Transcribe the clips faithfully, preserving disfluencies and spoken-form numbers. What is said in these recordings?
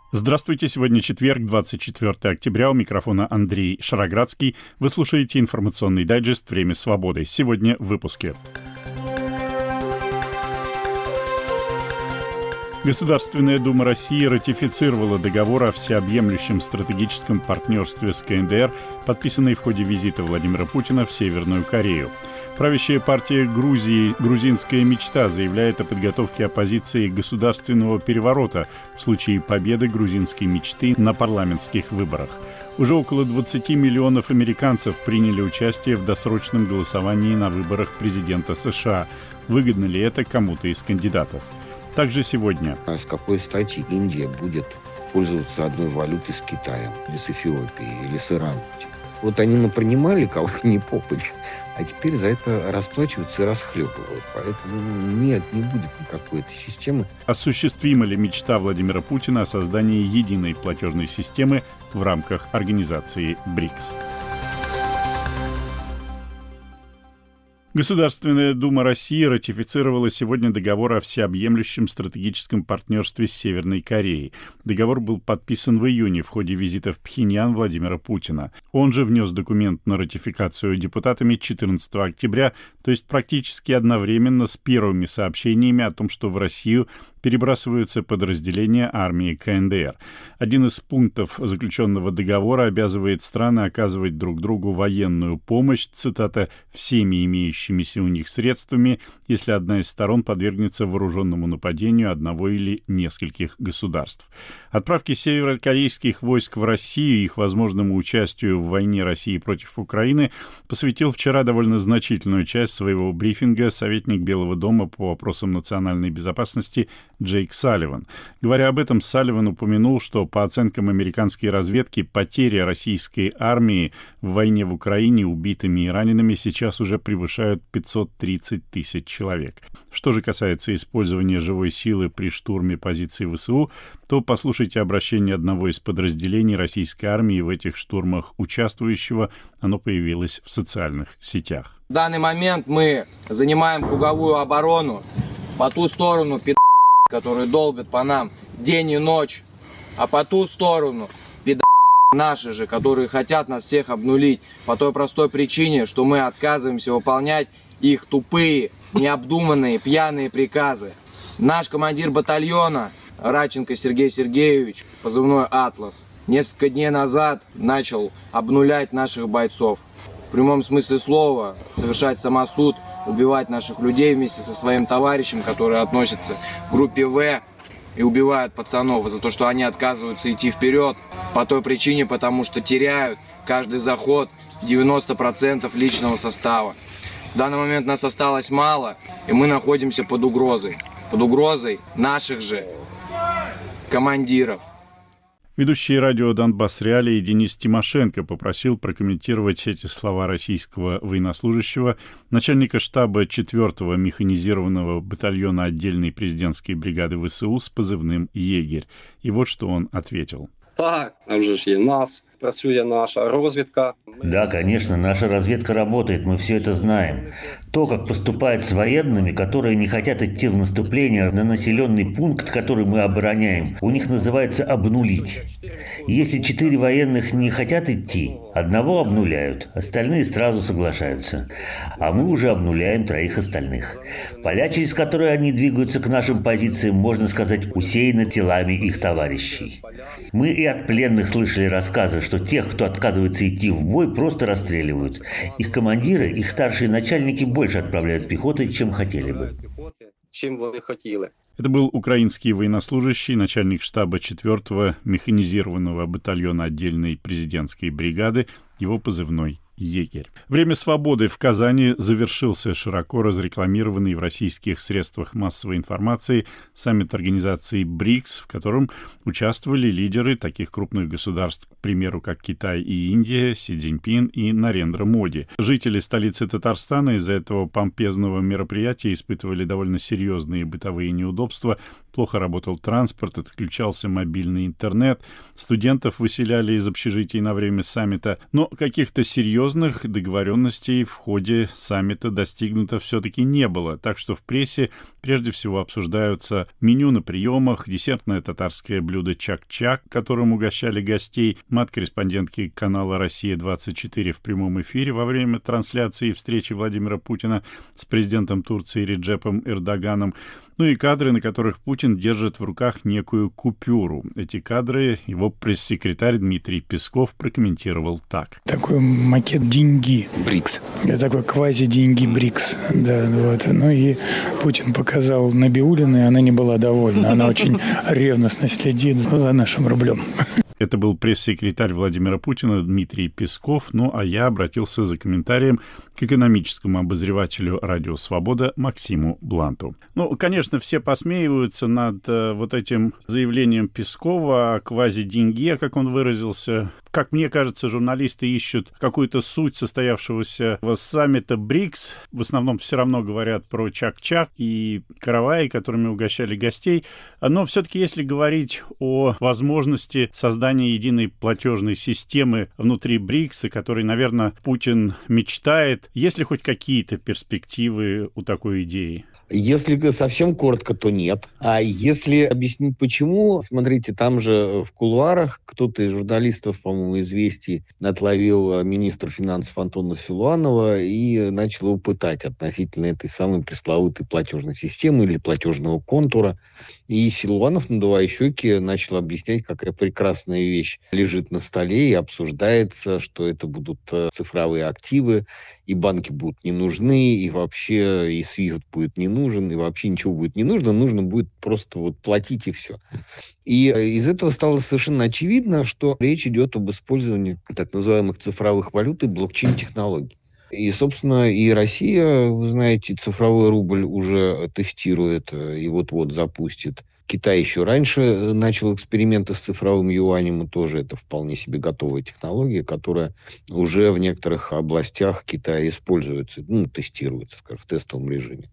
Здравствуйте, сегодня четверг, двадцать четвёртое октября, у микрофона Андрей Шароградский. Вы слушаете информационный дайджест «Время свободы». Сегодня в выпуске. Государственная дума России ратифицировала договор о всеобъемлющем стратегическом партнерстве с КНДР, подписанный в ходе визита Владимира Путина в Северную Корею. Правящая партия Грузии «Грузинская мечта» заявляет о подготовке оппозиции государственного переворота в случае победы грузинской мечты на парламентских выборах. Уже около двадцати миллионов американцев приняли участие в досрочном голосовании на выборах президента США. Выгодно ли это кому-то из кандидатов? Также сегодня. А с какой стати Индия будет пользоваться одной валютой с Китаем, или с Эфиопией, или с Ираном? Вот они напринимали кого не попадя, а теперь за это расплачиваются и расхлебывают. Поэтому нет, не будет никакой этой системы. Осуществима ли мечта Владимира Путина о создании единой платежной системы в рамках организации БРИКС? Государственная дума России ратифицировала сегодня договор о всеобъемлющем стратегическом партнерстве с Северной Кореей. Договор был подписан в июне в ходе визита в Пхеньян Владимира Путина. Он же внес документ на ратификацию депутатами четырнадцатого октября, то есть практически одновременно с первыми сообщениями о том, что в Россию перебрасываются подразделения армии КНДР. Один из пунктов заключенного договора обязывает страны оказывать друг другу военную помощь, цитата, «всеми имеющимися у них средствами, если одна из сторон подвергнется вооруженному нападению одного или нескольких государств». Отправки северокорейских войск в Россию и их возможному участию в войне России против Украины посвятил вчера довольно значительную часть своего брифинга советник Белого дома по вопросам национальной безопасности Джейк Салливан. Говоря об этом, Салливан упомянул, что по оценкам американской разведки потери российской армии в войне в Украине убитыми и ранеными сейчас уже превышают пятьсот тридцать тысяч человек. Что же касается использования живой силы при штурме позиций ВСУ, то послушайте обращение одного из подразделений российской армии в этих штурмах участвующего. Оно появилось в социальных сетях. В данный момент мы занимаем круговую оборону по ту сторону пи***, которые долбят по нам день и ночь, а по ту сторону пи*** наши же, которые хотят нас всех обнулить по той простой причине, что мы отказываемся выполнять их тупые, необдуманные, пьяные приказы. Наш командир батальона Радченко Сергей Сергеевич, позывной «Атлас», несколько дней назад начал обнулять наших бойцов. В прямом смысле слова совершать самосуд, убивать наших людей вместе со своим товарищем, который относится к группе В, и убивают пацанов за то, что они отказываются идти вперед по той причине, потому что теряют каждый заход девяносто процентов личного состава. В данный момент нас осталось мало, и мы находимся под угрозой. Под угрозой наших же командиров. Ведущий радио «Донбасс Реалии» Денис Тимошенко попросил прокомментировать эти слова российского военнослужащего, начальника штаба четвёртого механизированного батальона отдельной президентской бригады ВСУ с позывным «Егерь». И вот что он ответил. Так, а вже ж є нас, працює наша розвідка. Да, конечно, наша разведка работает, мы все это знаем. То, как поступают с военными, которые не хотят идти в наступление на населенный пункт, который мы обороняем, у них называется «обнулить». Если четыре военных не хотят идти, одного обнуляют, остальные сразу соглашаются. А мы уже обнуляем троих остальных. Поля, через которые они двигаются к нашим позициям, можно сказать, усеяны телами их товарищей. Мы и от пленных слышали рассказы, что тех, кто отказывается идти в бой, просто расстреливают. Их командиры, их старшие начальники больше отправляют пехотой, чем хотели бы. Чем вы хотели. Это был украинский военнослужащий, начальник штаба четвёртого механизированного батальона отдельной президентской бригады, его позывной «Егерь». Время свободы в Казани завершился широко разрекламированный в российских средствах массовой информации саммит организации БРИКС, в котором участвовали лидеры таких крупных государств, к примеру, как Китай и Индия, Си Цзиньпин и Нарендра Моди. Жители столицы Татарстана из-за этого помпезного мероприятия испытывали довольно серьезные бытовые неудобства. Плохо работал транспорт, отключался мобильный интернет, студентов выселяли из общежитий на время саммита, но каких-то серьезных серьезных договоренностей в ходе саммита достигнуто все-таки не было. Так что в прессе прежде всего обсуждаются меню на приемах, десертное татарское блюдо чак-чак, которым угощали гостей. Мат-корреспондентки канала «Россия-двадцать четыре» в прямом эфире во время трансляции встречи Владимира Путина с президентом Турции Реджепом Эрдоганом. Ну и кадры, на которых Путин держит в руках некую купюру. Эти кадры его пресс-секретарь Дмитрий Песков прокомментировал так. Такой макет деньги. БРИКС. Такой квази-деньги БРИКС. Да, вот. Ну и Путин показал Набиуллину, и она не была довольна. Она очень ревностно следит за нашим рублем. Это был пресс-секретарь Владимира Путина Дмитрий Песков. Ну, а я обратился за комментарием к экономическому обозревателю «Радио Свобода» Максиму Бланту. Ну, конечно, все посмеиваются над э, вот этим заявлением Пескова о квази-деньге, как он выразился. Как мне кажется, журналисты ищут какую-то суть состоявшегося саммита БРИКС. В основном все равно говорят про чак-чак и караваи, которыми угощали гостей. Но все-таки, если говорить о возможности создания единой платежной системы внутри БРИКСа, которой, наверное, Путин мечтает, есть ли хоть какие-то перспективы у такой идеи? Если совсем коротко, то нет. А если объяснить почему, смотрите, там же в кулуарах кто-то из журналистов, по-моему, «Известий» отловил министра финансов Антона Силуанова и начал его пытать относительно этой самой пресловутой платежной системы или платежного контура. И Силуанов, надувая щеки, начал объяснять, какая прекрасная вещь лежит на столе и обсуждается, что это будут цифровые активы, и банки будут не нужны, и вообще и свифт будет не нужен, и вообще ничего будет не нужно, нужно будет просто вот платить и все. И из этого стало совершенно очевидно, что речь идет об использовании так называемых цифровых валют и блокчейн-технологий. И, собственно, и Россия, вы знаете, цифровой рубль уже тестирует и вот-вот запустит. Китай еще раньше начал эксперименты с цифровым юанем, и тоже это вполне себе готовая технология, которая уже в некоторых областях Китая используется, ну, тестируется, скажем, в тестовом режиме.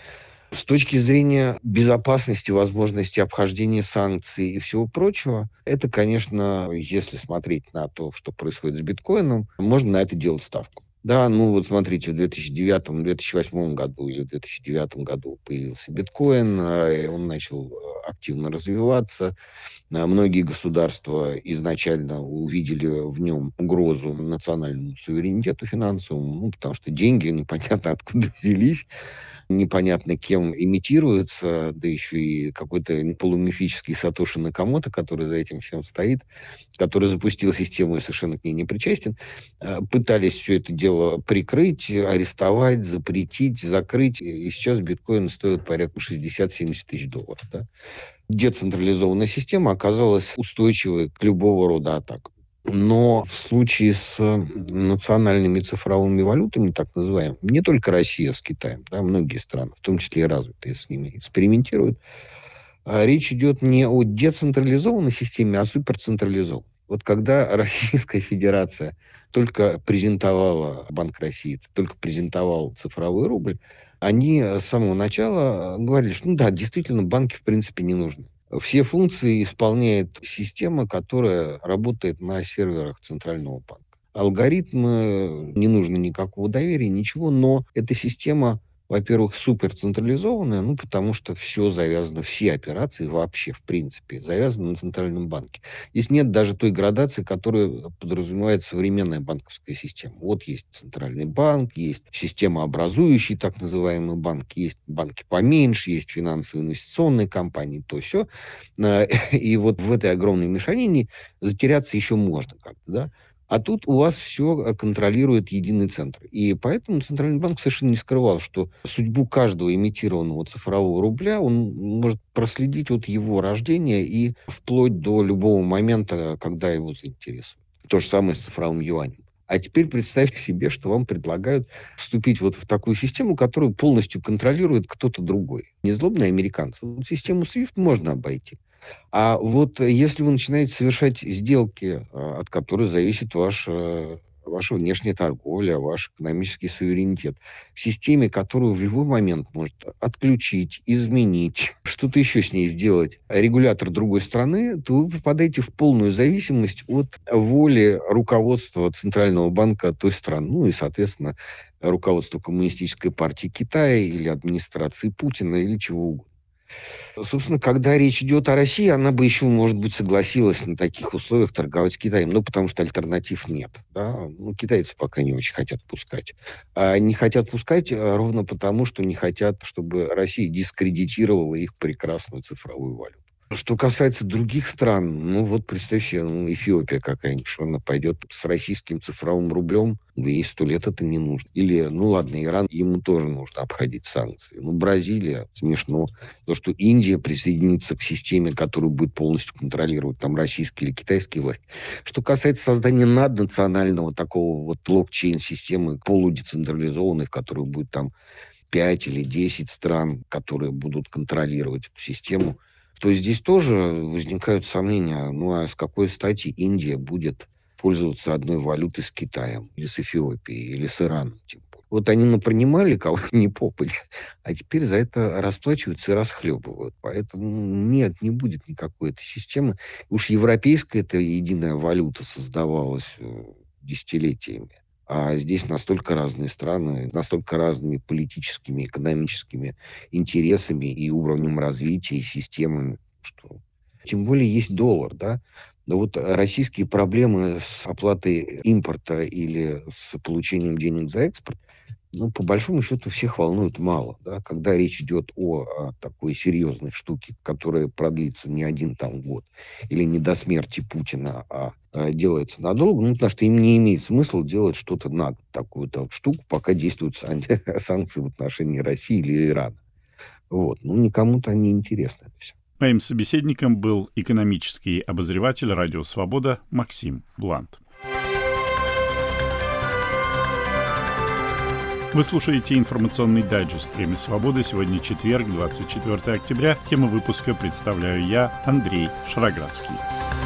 С точки зрения безопасности, возможности обхождения санкций и всего прочего, это, конечно, если смотреть на то, что происходит с биткоином, можно на это делать ставку. Да, ну вот смотрите, в две тысячи девятом - две тысячи восьмом году или в две тысячи девятом году появился биткоин, он начал активно развиваться. Многие государства изначально увидели в нем угрозу национальному суверенитету финансовому, ну, потому что деньги непонятно откуда взялись, непонятно кем имитируются, да еще и какой-то полумифический Сатоши Накамото, который за этим всем стоит, который запустил систему и совершенно к ней не причастен, пытались все это дело прикрыть, арестовать, запретить, закрыть. И сейчас биткоин стоит порядка шестьдесят-семьдесят тысяч долларов. Да? Децентрализованная система оказалась устойчивой к любого рода атакам. Но в случае с национальными цифровыми валютами, так называемыми, не только Россия с Китаем, да, многие страны, в том числе и развитые, с ними экспериментируют, речь идет не о децентрализованной системе, а суперцентрализованной. Вот когда Российская Федерация только презентовала, Банк России только презентовал цифровой рубль, они с самого начала говорили, что ну да, действительно, банки в принципе не нужны. Все функции исполняет система, которая работает на серверах Центрального банка. Алгоритмы, не нужно никакого доверия, ничего, но эта система, во-первых, суперцентрализованная, ну, потому что все завязано, все операции вообще, в принципе, завязаны на Центральном банке. Здесь нет даже той градации, которая подразумевает современная банковская система. Вот есть Центральный банк, есть системообразующий так называемый банк, есть банки поменьше, есть финансовые инвестиционные компании, то все. И вот в этой огромной мешанине затеряться еще можно как-то, да. А тут у вас все контролирует единый центр. И поэтому Центральный банк совершенно не скрывал, что судьбу каждого имитированного цифрового рубля он может проследить от его рождения и вплоть до любого момента, когда его заинтересует. То же самое с цифровым юанем. А теперь представьте себе, что вам предлагают вступить вот в такую систему, которую полностью контролирует кто-то другой. Не злобные американцы. Вот систему свифт можно обойти. А вот если вы начинаете совершать сделки, от которых зависит ваш ваша внешняя торговля, ваш экономический суверенитет. В системе, которую в любой момент может отключить, изменить, что-то еще с ней сделать регулятор другой страны, то вы попадаете в полную зависимость от воли руководства Центрального банка той страны. Ну и, соответственно, руководства Коммунистической партии Китая или администрации Путина или чего угодно. Собственно, когда речь идет о России, она бы еще, может быть, согласилась на таких условиях торговать с Китаем, ну, потому что альтернатив нет. Да? Ну, китайцы пока не очень хотят пускать. А не хотят пускать ровно потому, что не хотят, чтобы Россия дискредитировала их прекрасную цифровую валюту. Что касается других стран, ну вот представь себе, ну, Эфиопия какая-нибудь, что она пойдет с российским цифровым рублем, да ей сто лет это не нужно. Или, ну ладно, Иран, ему тоже нужно обходить санкции. Ну, Бразилия, смешно. То, что Индия присоединится к системе, которую будет полностью контролировать там российские или китайские власти. Что касается создания наднационального такого вот блокчейн-системы, полудецентрализованной, в которой будет там пять или десять стран, которые будут контролировать эту систему, то здесь тоже возникают сомнения, ну а с какой стати Индия будет пользоваться одной валютой с Китаем, или с Эфиопией, или с Ираном. Вот они напринимали кого не попадя, а теперь за это расплачиваются и расхлебывают. Поэтому нет, не будет никакой этой системы. Уж европейская эта единая валюта создавалась десятилетиями. А здесь настолько разные страны, настолько разными политическими, экономическими интересами и уровнем развития, и системами, что... Тем более есть доллар, да? Но вот российские проблемы с оплатой импорта или с получением денег за экспорт, ну, по большому счету, всех волнует мало. Да? Когда речь идет о, о такой серьезной штуке, которая продлится не один там год, или не до смерти Путина, а, а делается надолго, ну, потому что им не имеет смысла делать что-то на такую-то вот штуку, пока действуют санкции в отношении России или Ирана. Вот. Ну, никому-то не интересно это все. Моим собеседником был экономический обозреватель «Радио Свобода» Максим Блант. Вы слушаете информационный дайджест «Время свободы». Сегодня четверг, двадцать четвёртое октября. Тему выпуска представляю я, Андрей Шароградский.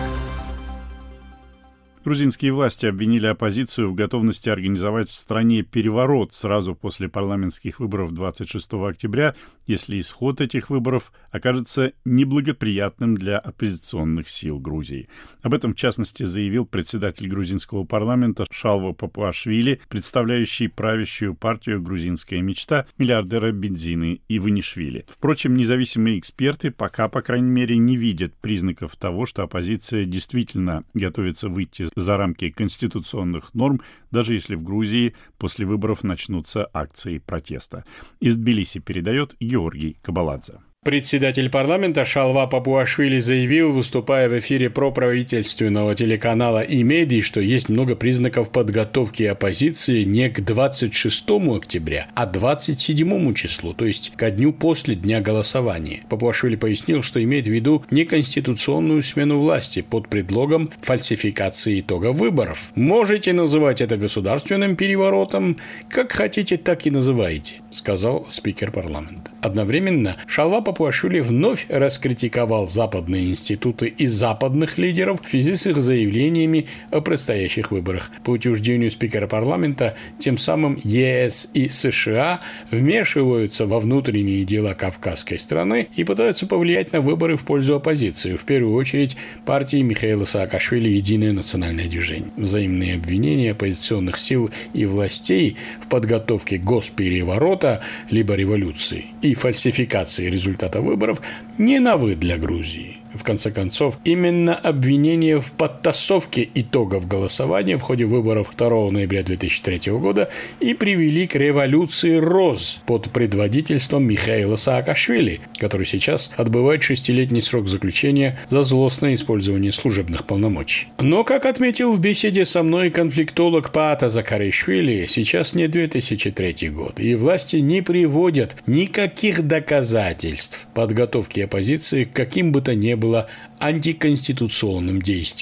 Грузинские власти обвинили оппозицию в готовности организовать в стране переворот сразу после парламентских выборов двадцать шестого октября, если исход этих выборов окажется неблагоприятным для оппозиционных сил Грузии. Об этом, в частности, заявил председатель грузинского парламента Шалва Папуашвили, представляющий правящую партию «Грузинская мечта» миллиардера Бензины Иванишвили. Впрочем, независимые эксперты пока, по крайней мере, не видят признаков того, что оппозиция действительно готовится выйти за рамки конституционных норм, даже если в Грузии после выборов начнутся акции протеста. Из Тбилиси передает Георгий Кабаладзе. Председатель парламента Шалва Папуашвили заявил, выступая в эфире проправительственного телеканала «Имеди», что есть много признаков подготовки оппозиции не к двадцать шестому октября, а двадцать седьмому числу, то есть ко дню после дня голосования. Папуашвили пояснил, что имеет в виду неконституционную смену власти под предлогом фальсификации итогов выборов. «Можете называть это государственным переворотом, как хотите, так и называйте», сказал спикер парламента. Одновременно Шалва Папуашвили вновь раскритиковал западные институты и западных лидеров в связи с их заявлениями о предстоящих выборах. По утверждению спикера парламента, тем самым ЕС и США вмешиваются во внутренние дела кавказской страны и пытаются повлиять на выборы в пользу оппозиции, в первую очередь партии Михаила Саакашвили «Единое национальное движение». Взаимные обвинения оппозиционных сил и властей в подготовке госпереворота либо революции и фальсификации результата выборов не новы для Грузии. В конце концов, именно обвинения в подтасовке итогов голосования в ходе выборов второго ноября две тысячи третьего года и привели к революции РОЗ под предводительством Михаила Саакашвили, который сейчас отбывает шестилетний срок заключения за злостное использование служебных полномочий. Но, как отметил в беседе со мной конфликтолог Паата Закаришвили, сейчас не две тысячи третий год, и власти не приводят никаких доказательств подготовки оппозиции к каким бы то ни было антиконституционным действиям.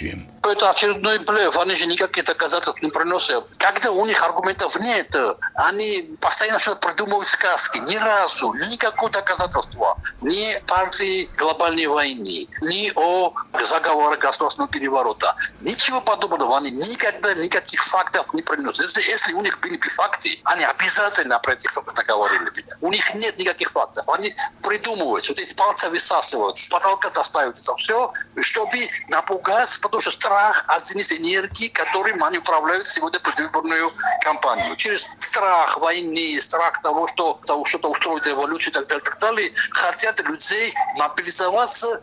Это очередной блеф, они же никаких доказательств не приносят. Когда у них аргументов нет, они постоянно что-то придумывают сказки. Ни разу, никакого доказательства. Ни партии глобальной войны, ни о заговоре государственного переворота. Ничего подобного. Они никогда никаких фактов не приносят. Если, если у них были бы факты, они обязательно про этих фактов говорили бы. У них нет никаких фактов. Они придумывают, вот эти пальцы высасывают, с потолка достают это все, чтобы напугать, потому что страх один из энергий, которым они управляют сегодня предвыборную кампанию. Через страх войны, страх того, что того, что-то устроит революцию и так далее, так далее, хотят людей мобилизоваться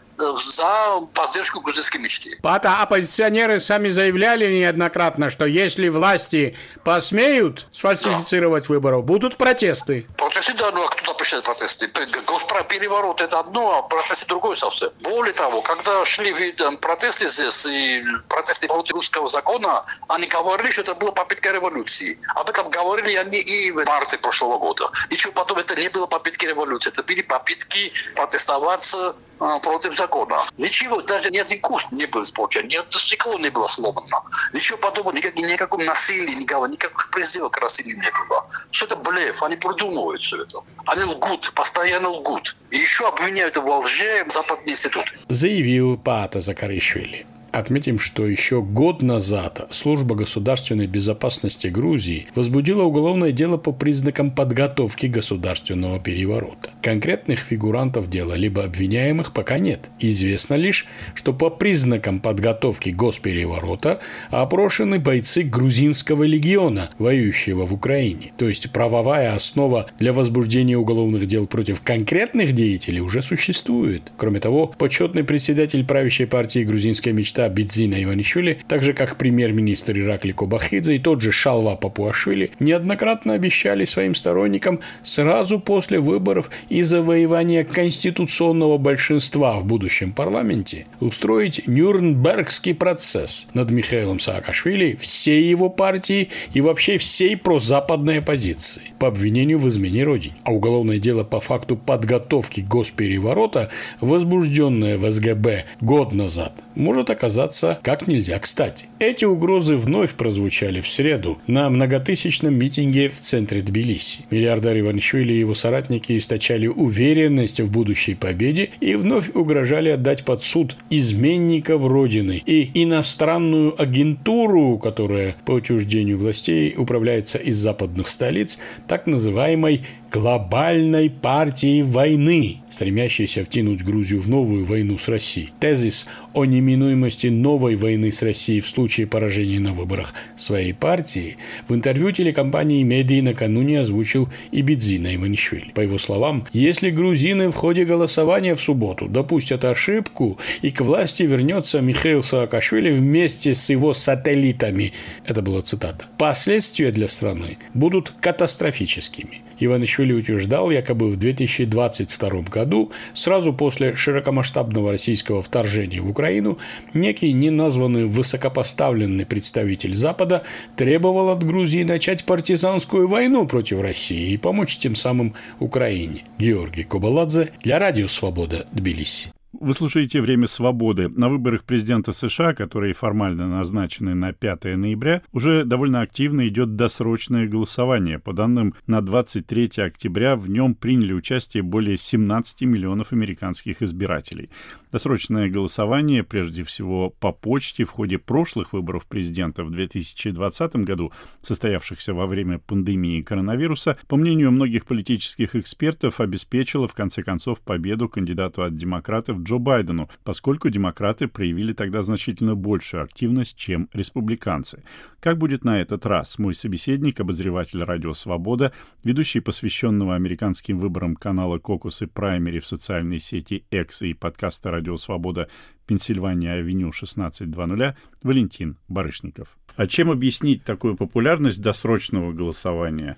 за поддержку грузинской мечты. Пата, оппозиционеры сами заявляли неоднократно, что если власти посмеют сфальсифицировать да. выборы, будут протесты. Протесты, да, ну а кто запрещает протесты? Госпропереворот это одно, а протесты другое совсем. Более того, когда шли протесты здесь и протесты против русского закона, они говорили, что это была попытка революции. Об этом говорили они и в марте прошлого года. Ничего потом это не было попытки революции, это были попытки протестовать против закона. Ничего, даже ни один куст не был испорчен, ни одно стекло не было сломано. Ничего подобного, никак, никакого насилия, никакого, никаких призывов к насилию не было. Все это блеф, они придумывают все это. Они лгут, постоянно лгут. И еще обвиняют во лжи западные институты. Заявил Паата Закаришвили. Отметим, что еще год назад Служба государственной безопасности Грузии возбудила уголовное дело по признакам подготовки государственного переворота. Конкретных фигурантов дела либо обвиняемых пока нет. Известно лишь, что по признакам подготовки госпереворота опрошены бойцы грузинского легиона, воюющего в Украине. То есть правовая основа для возбуждения уголовных дел против конкретных деятелей уже существует. Кроме того, почетный председатель правящей партии «Грузинская мечта» Бидзина Иванишвили, так же как премьер-министр Иракли Кобахидзе и тот же Шалва Папуашвили, неоднократно обещали своим сторонникам сразу после выборов и завоевания конституционного большинства в будущем парламенте устроить Нюрнбергский процесс над Михаилом Саакашвили, всей его партии и вообще всей прозападной оппозиции по обвинению в измене родине. А уголовное дело по факту подготовки госпереворота, возбужденное в СГБ год назад, может оказаться как нельзя кстати. Эти угрозы вновь прозвучали в среду на многотысячном митинге в центре Тбилиси. Миллиардер Иванишвили и его соратники источали уверенность в будущей победе и вновь угрожали отдать под суд изменников Родины и иностранную агентуру, которая по утверждению властей управляется из западных столиц, так называемой глобальной партией войны, стремящейся втянуть Грузию в новую войну с Россией. Тезис о неминуемости новой войны с Россией в случае поражения на выборах своей партии в интервью телекомпании «Медии» накануне озвучил и Бидзина Иванишвили. По его словам, если грузины в ходе голосования в субботу допустят ошибку и к власти вернется Михаил Саакашвили вместе с его сателлитами, это была цитата, последствия для страны будут катастрофическими. Иванишвили утверждал, якобы в две тысячи двадцать втором году, сразу после широкомасштабного российского вторжения в Украину, некий неназванный высокопоставленный представитель Запада требовал от Грузии начать партизанскую войну против России и помочь тем самым Украине. Георгий Кобаладзе для Радио Свобода, Тбилиси. Вы слушаете «Время свободы». На выборах президента США, которые формально назначены на пятое ноября, уже довольно активно идет досрочное голосование. По данным на двадцать третье октября в нем приняли участие более семнадцати миллионов американских избирателей. Досрочное голосование, прежде всего по почте, в ходе прошлых выборов президента в две тысячи двадцатом году, состоявшихся во время пандемии коронавируса, по мнению многих политических экспертов, обеспечило в конце концов победу кандидату от демократов Джо Байдену, поскольку демократы проявили тогда значительно большую активность, чем республиканцы. Как будет на этот раз? Мой собеседник, обозреватель «Радио Свобода», ведущий посвященного американским выборам канала «Кокус» и «Праймери» в социальной сети X и подкаста «Радио Свобода» Пенсильвания Авеню шестнадцать двадцать Валентин Барышников. А чем объяснить такую популярность досрочного голосования?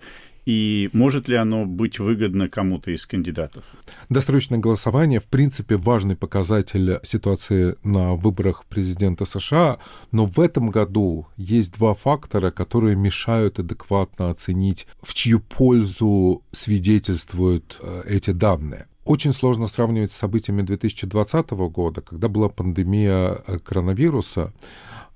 И может ли оно быть выгодно кому-то из кандидатов? Досрочное голосование, в принципе, важный показатель ситуации на выборах президента США, но в этом году есть два фактора, которые мешают адекватно оценить, в чью пользу свидетельствуют эти данные. Очень сложно сравнивать с событиями две тысячи двадцатого года, когда была пандемия коронавируса.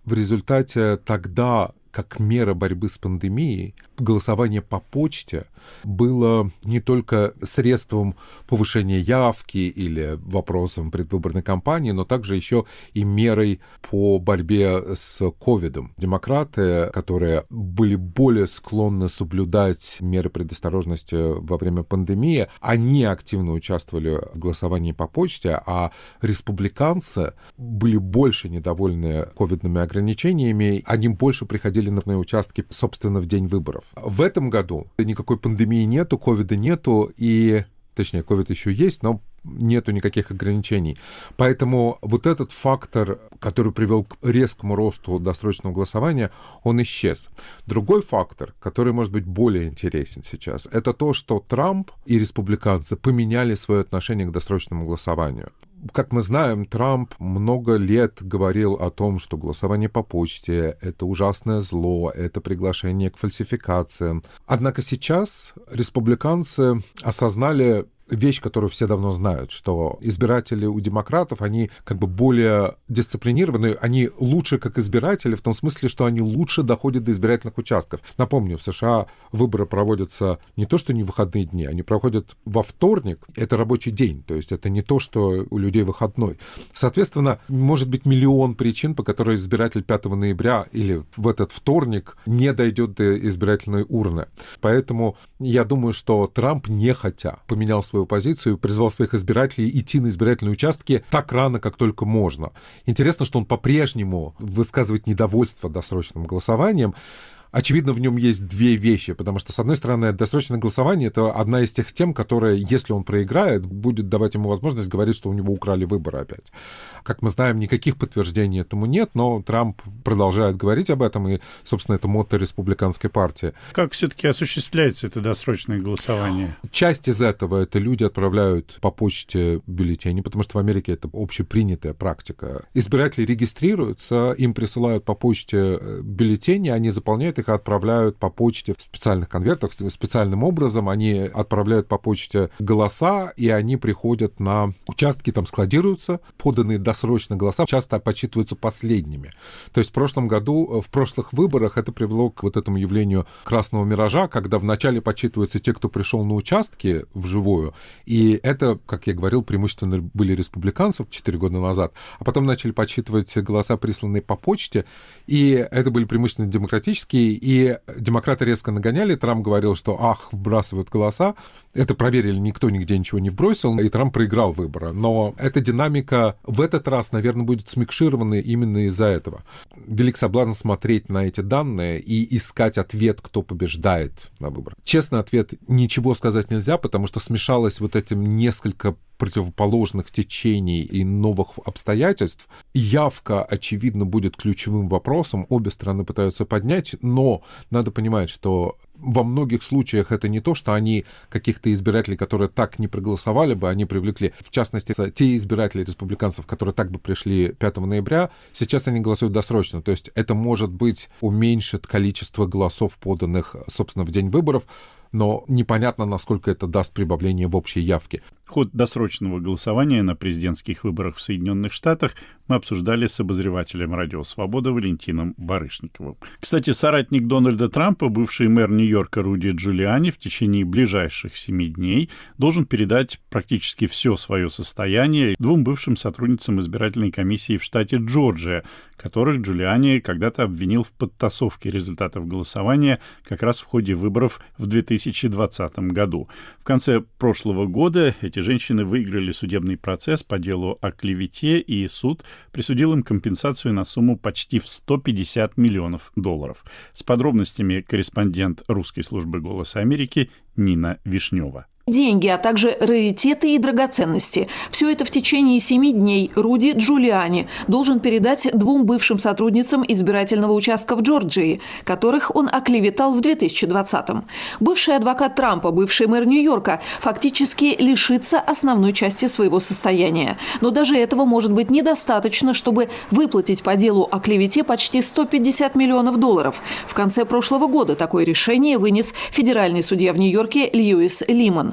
в результате тогда, как мера борьбы с пандемией, голосование по почте было не только средством повышения явки или вопросом предвыборной кампании, но также еще и мерой по борьбе с ковидом. Демократы, которые были более склонны соблюдать меры предосторожности во время пандемии, они активно участвовали в голосовании по почте, а республиканцы были больше недовольны ковидными ограничениями, они больше приходили на участки, собственно, в день выборов. В этом году никакой пандемии нету, ковида нету, и, точнее, ковид еще есть, но нету никаких ограничений. Поэтому вот этот фактор, который привел к резкому росту досрочного голосования, он исчез. Другой фактор, который может быть более интересен сейчас, это то, что Трамп и республиканцы поменяли свое отношение к досрочному голосованию. Как мы знаем, Трамп много лет говорил о том, что голосование по почте — это ужасное зло, это приглашение к фальсификациям. Однако сейчас республиканцы осознали вещь, которую все давно знают, что избиратели у демократов, они как бы более дисциплинированы, они лучше как избиратели в том смысле, что они лучше доходят до избирательных участков. Напомню, в США выборы проводятся не то, что не в выходные дни, они проходят во вторник, это рабочий день, то есть это не то, что у людей выходной. Соответственно, может быть миллион причин, по которым избиратель пятого ноября или в этот вторник не дойдет до избирательной урны. Поэтому я думаю, что Трамп нехотя поменял свою позицию, призвал своих избирателей идти на избирательные участки так рано, как только можно. Интересно, что он по-прежнему высказывает недовольство досрочным голосованием. Очевидно, в нем есть две вещи, потому что, с одной стороны, досрочное голосование — это одна из тех тем, которая, если он проиграет, будет давать ему возможность говорить, что у него украли выборы опять. Как мы знаем, никаких подтверждений этому нет, но Трамп продолжает говорить об этом, и, собственно, это мотто республиканской партии. Как все-таки осуществляется это досрочное голосование? Часть из этого — это люди отправляют по почте бюллетени, потому что в Америке это общепринятая практика. Избиратели регистрируются, им присылают по почте бюллетени, они заполняют их, отправляют по почте в специальных конвертах, специальным образом они отправляют по почте голоса, и они приходят на участки, там складируются, поданные досрочно голоса часто подсчитываются последними. То есть в прошлом году, в прошлых выборах это привело к вот этому явлению красного миража, когда вначале подсчитываются те, кто пришел на участки вживую, и это, как я говорил, преимущественно были республиканцев четыре года назад, а потом начали подсчитывать голоса, присланные по почте, и это были преимущественно демократические, и демократы резко нагоняли. Трамп говорил, что ах, вбрасывают голоса. Это проверили, никто нигде ничего не вбросил, и Трамп проиграл выборы. Но эта динамика в этот раз, наверное, будет смикширована именно из-за этого. Велик соблазн смотреть на эти данные и искать ответ, кто побеждает на выборах. Честный ответ — ничего сказать нельзя, потому что смешалось вот этим несколько противоположных течений и новых обстоятельств. Явка, очевидно, будет ключевым вопросом. Обе стороны пытаются поднять, но надо понимать, что во многих случаях это не то, что они каких-то избирателей, которые так не проголосовали бы, они привлекли. В частности, те избиратели республиканцев, которые так бы пришли пятого ноября, сейчас они голосуют досрочно. То есть это, может быть, уменьшит количество голосов, поданных, собственно, в день выборов, но непонятно, насколько это даст прибавление в общей явке. Ход досрочного голосования на президентских выборах в Соединенных Штатах мы обсуждали с обозревателем «Радио Свобода» Валентином Барышниковым. Кстати, соратник Дональда Трампа, бывший мэр Нью-Йорка Руди Джулиани, в течение ближайших семи дней должен передать практически все свое состояние двум бывшим сотрудницам избирательной комиссии в штате Джорджия, которых Джулиани когда-то обвинил в подтасовке результатов голосования как раз в ходе выборов в две тысячи двадцатом году. В конце прошлого года эти женщины выиграли судебный процесс по делу о клевете, и суд присудил им компенсацию на сумму почти в сто пятьдесят миллионов долларов. С подробностями корреспондент русской службы «Голоса Америки» Нина Вишнева. Деньги, а также раритеты и драгоценности. Все это в течение семи дней Руди Джулиани должен передать двум бывшим сотрудницам избирательного участка в Джорджии, которых он оклеветал в две тысячи двадцатом. Бывший адвокат Трампа, бывший мэр Нью-Йорка, фактически лишится основной части своего состояния. Но даже этого может быть недостаточно, чтобы выплатить по делу о клевете почти сто пятьдесят миллионов долларов. В конце прошлого года такое решение вынес федеральный судья в Нью-Йорке Льюис Лимон.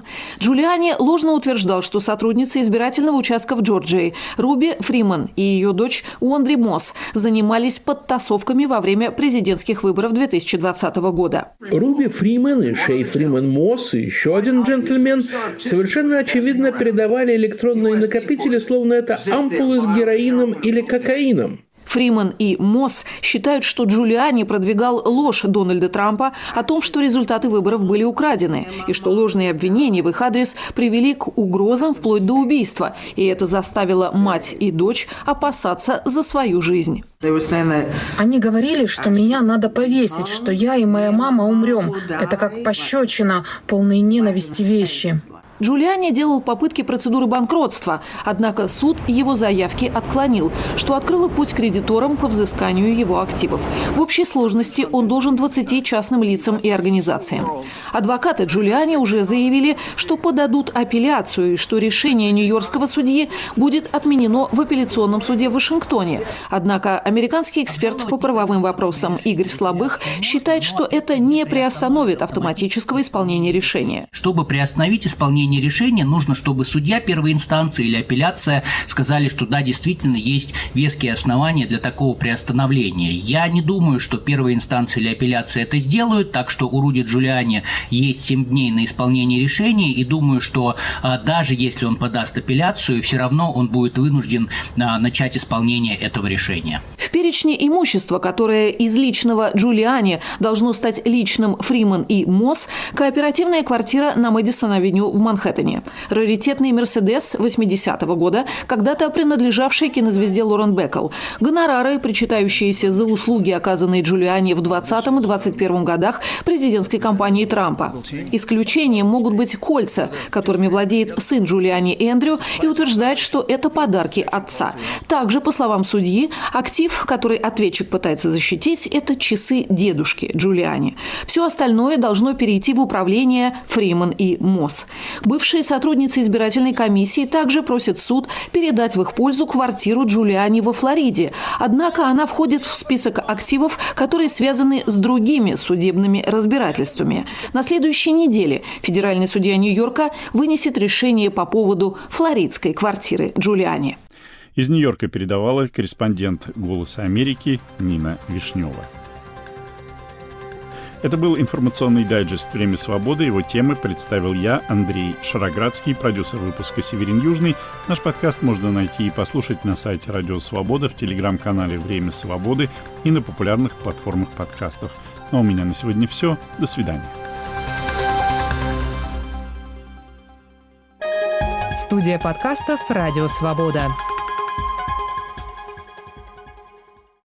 Джулиани ложно утверждал, что сотрудницы избирательного участка в Джорджии Руби Фриман и ее дочь Уондри Мосс занимались подтасовками во время президентских выборов две тысячи двадцатого года. Руби Фриман и Шей Фриман Мосс и еще один джентльмен совершенно очевидно передавали электронные накопители, словно это ампулы с героином или кокаином. Фриман и Мосс считают, что Джулиани продвигал ложь Дональда Трампа о том, что результаты выборов были украдены, и что ложные обвинения в их адрес привели к угрозам вплоть до убийства, и это заставило мать и дочь опасаться за свою жизнь. Они говорили, что меня надо повесить, что я и моя мама умрем. Это как пощечина, полные ненависти вещи. Джулиани делал попытки процедуры банкротства, однако суд его заявки отклонил, что открыло путь кредиторам по взысканию его активов. В общей сложности он должен двадцати частным лицам и организациям. Адвокаты Джулиани уже заявили, что подадут апелляцию и что решение нью-йоркского судьи будет отменено в апелляционном суде в Вашингтоне. Однако американский эксперт по правовым вопросам Игорь Слабых считает, что это не приостановит автоматического исполнения решения. Чтобы приостановить исполнение решения, нужно, чтобы судья первой инстанции или апелляция сказали, что да, действительно есть веские основания для такого приостановления. Я не думаю, что первая инстанция или апелляция это сделают, так что у Руди Джулиани есть семь дней на исполнение решения, и думаю, что а, даже если он подаст апелляцию, все равно он будет вынужден а, начать исполнение этого решения. В перечне имущества, которое из личного Джулиани должно стать личным Фриман и Мосс, кооперативная квартира на Мэдисон-авеню в Манхэттене, раритетный «Мерседес» восьмидесятого года, когда-то принадлежавший кинозвезде Лорен Беккел, гонорары, причитающиеся за услуги, оказанные Джулиани в двадцатом и двадцать первом годах президентской кампании Трампа. Исключением могут быть кольца, которыми владеет сын Джулиани Эндрю, и утверждает, что это подарки отца. Также, по словам судьи, актив, который ответчик пытается защитить, это часы дедушки Джулиани. Все остальное должно перейти в управление Фриман и Мосс. Бывшие сотрудницы избирательной комиссии также просят суд передать в их пользу квартиру Джулиани во Флориде. Однако она входит в список активов, которые связаны с другими судебными разбирательствами. На следующей неделе федеральный судья Нью-Йорка вынесет решение по поводу флоридской квартиры Джулиани. Из Нью-Йорка передавала корреспондент «Голоса Америки» Нина Вишнева. Это был информационный дайджест «Время свободы». Его темы представил я, Андрей Шароградский, продюсер выпуска «Северин Южный». Наш подкаст можно найти и послушать на сайте «Радио Свобода», в телеграм-канале «Время свободы» и на популярных платформах подкастов. Ну а у меня на сегодня все. До свидания. Студия подкастов «Радио Свобода».